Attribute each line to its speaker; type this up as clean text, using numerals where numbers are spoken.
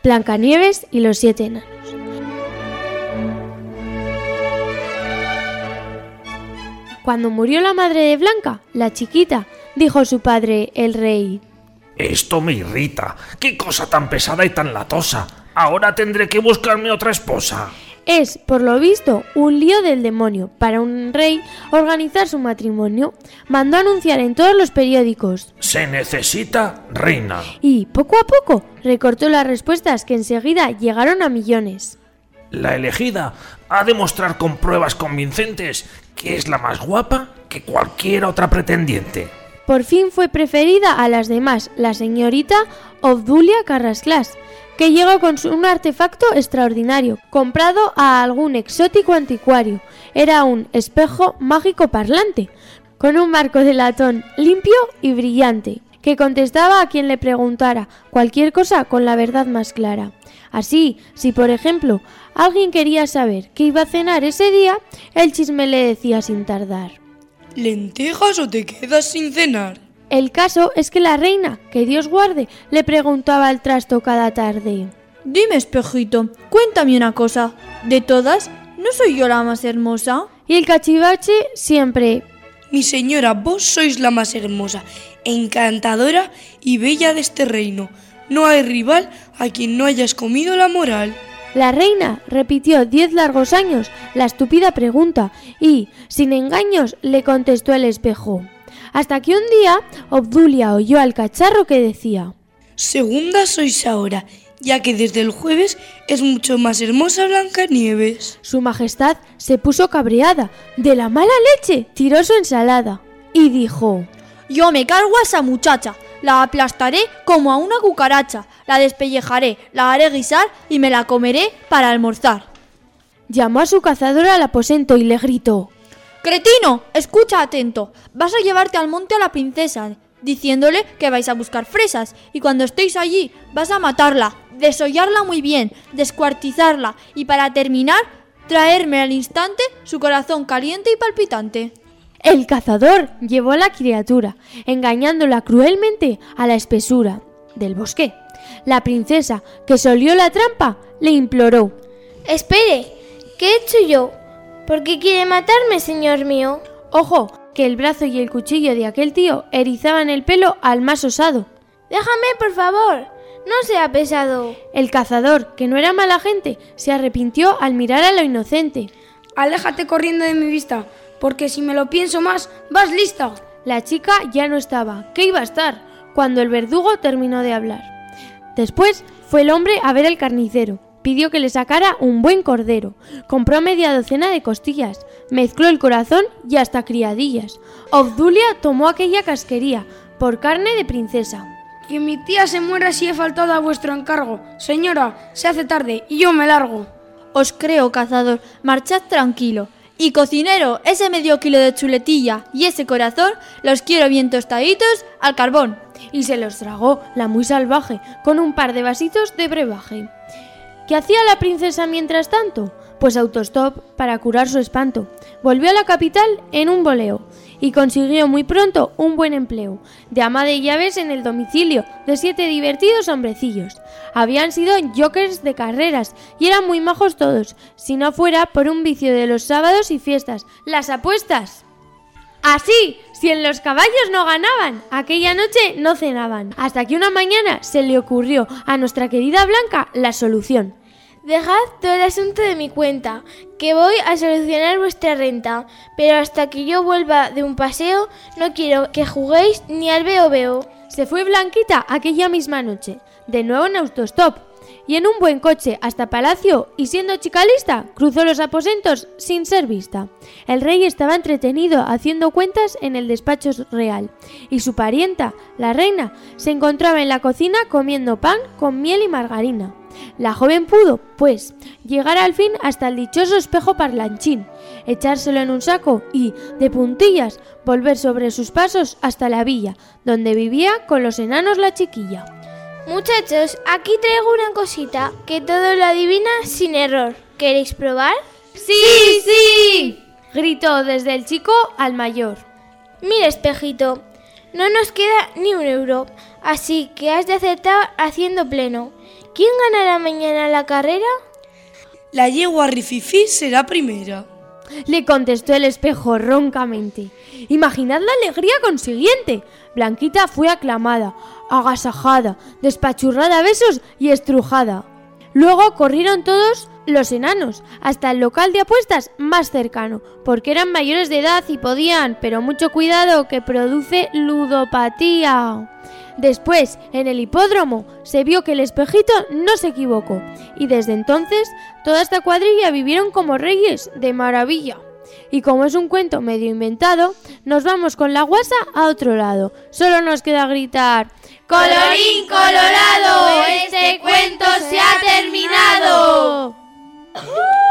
Speaker 1: Blancanieves y los 7 enanos. Cuando murió la madre de Blanca, la chiquita, dijo su padre, el rey:
Speaker 2: «Esto me irrita. ¡Qué cosa tan pesada y tan latosa! Ahora tendré que buscarme otra esposa».
Speaker 1: Es, por lo visto, un lío del demonio para un rey organizar su matrimonio. Mandó anunciar en todos los periódicos:
Speaker 2: «Se necesita reina».
Speaker 1: Y, poco a poco, recortó las respuestas que enseguida llegaron a millones.
Speaker 2: La elegida ha de mostrar con pruebas convincentes que es la más guapa que cualquier otra pretendiente.
Speaker 1: Por fin fue preferida a las demás la señorita Obdulia Carrasclás, que llegó con un artefacto extraordinario, comprado a algún exótico anticuario. Era un espejo mágico parlante, con un marco de latón limpio y brillante, que contestaba a quien le preguntara cualquier cosa con la verdad más clara. Así, si por ejemplo alguien quería saber qué iba a cenar ese día, el chisme le decía sin tardar:
Speaker 3: ¿lentejas o te quedas sin cenar?
Speaker 1: El caso es que la reina, que Dios guarde, le preguntaba al trasto cada tarde:
Speaker 4: Dime, espejito, cuéntame una cosa. De todas, ¿no soy yo la más hermosa?
Speaker 1: Y el cachivache siempre:
Speaker 3: Mi señora, vos sois la más hermosa, encantadora y bella de este reino. No hay rival a quien no hayas comido la moral.
Speaker 1: La reina repitió 10 largos años la estúpida pregunta y, sin engaños, le contestó el espejo. Hasta que un día Obdulia oyó al cacharro que decía:
Speaker 3: Segunda sois ahora, ya que desde el jueves es mucho más hermosa Blancanieves.
Speaker 1: Su majestad se puso cabreada. De la mala leche tiró su ensalada y dijo:
Speaker 4: Yo me cargo a esa muchacha, la aplastaré como a una cucaracha, la despellejaré, la haré guisar y me la comeré para almorzar.
Speaker 1: Llamó a su cazador al aposento y le gritó:
Speaker 4: ¡Cretino! Escucha atento. Vas a llevarte al monte a la princesa, diciéndole que vais a buscar fresas, y cuando estéis allí vas a matarla, desollarla muy bien, descuartizarla y para terminar, traerme al instante su corazón caliente y palpitante.
Speaker 1: El cazador llevó a la criatura, engañándola cruelmente a la espesura del bosque. La princesa, que se olió la trampa, le imploró:
Speaker 5: Espere, ¿qué he hecho yo? ¿Por qué quiere matarme, señor mío?
Speaker 1: Ojo, que el brazo y el cuchillo de aquel tío erizaban el pelo al más osado.
Speaker 5: Déjame, por favor, no sea pesado.
Speaker 1: El cazador, que no era mala gente, se arrepintió al mirar a lo inocente.
Speaker 6: Aléjate corriendo de mi vista, porque si me lo pienso más, vas lista.
Speaker 1: La chica ya no estaba. ¿Qué iba a estar? Cuando el verdugo terminó de hablar. Después fue el hombre a ver al carnicero. Pidió que le sacara un buen cordero. Compró media docena de costillas. Mezcló el corazón y hasta criadillas. Obdulia tomó aquella casquería por carne de princesa.
Speaker 6: Que mi tía se muera si he faltado a vuestro encargo. Señora, se hace tarde y yo me largo.
Speaker 4: Os creo, cazador. Marchad tranquilo. Y cocinero, ese medio kilo de chuletilla y ese corazón los quiero bien tostaditos al carbón.
Speaker 1: Y se los tragó la muy salvaje con un par de vasitos de brebaje. ¿Qué hacía la princesa mientras tanto? Pues autostop para curar su espanto. Volvió a la capital en un voleo y consiguió muy pronto un buen empleo de ama de llaves en el domicilio de 7 divertidos hombrecillos. Habían sido jokers de carreras y eran muy majos todos, si no fuera por un vicio de los sábados y fiestas: las apuestas. Así, si en los caballos no ganaban, aquella noche no cenaban, hasta que una mañana se le ocurrió a nuestra querida Blanca la solución.
Speaker 5: Dejad todo el asunto de mi cuenta, que voy a solucionar vuestra renta, pero hasta que yo vuelva de un paseo no quiero que juguéis ni al veo-veo.
Speaker 1: Se fue Blanquita aquella misma noche, de nuevo en autostop, y en un buen coche hasta Palacio, y siendo chica lista, cruzó los aposentos sin ser vista. El rey estaba entretenido haciendo cuentas en el despacho real, y su parienta, la reina, se encontraba en la cocina comiendo pan con miel y margarina. La joven pudo, pues, llegar al fin hasta el dichoso espejo parlanchín, echárselo en un saco y, de puntillas, volver sobre sus pasos hasta la villa, donde vivía con los enanos la chiquilla.
Speaker 5: Muchachos, aquí traigo una cosita que todo lo adivina sin error. ¿Queréis probar?
Speaker 1: ¡Sí, sí!, gritó desde el chico al mayor.
Speaker 5: Mira, espejito, no nos queda ni un euro, así que has de acertar haciendo pleno. ¿quién ganará mañana la carrera?
Speaker 3: La yegua Rififi será primera.
Speaker 1: Le contestó el espejo roncamente. Imaginad la alegría consiguiente. Blanquita fue aclamada, agasajada, despachurrada a besos y estrujada. Luego corrieron todos los enanos hasta el local de apuestas más cercano, porque eran mayores de edad y podían, pero mucho cuidado que produce ludopatía. Después, en el hipódromo, se vio que el espejito no se equivocó, y desde entonces toda esta cuadrilla vivieron como reyes de maravilla. Y como es un cuento medio inventado, nos vamos con la guasa a otro lado. Solo nos queda gritar:
Speaker 5: ¡Colorín colorado! ¡Este cuento se ha terminado!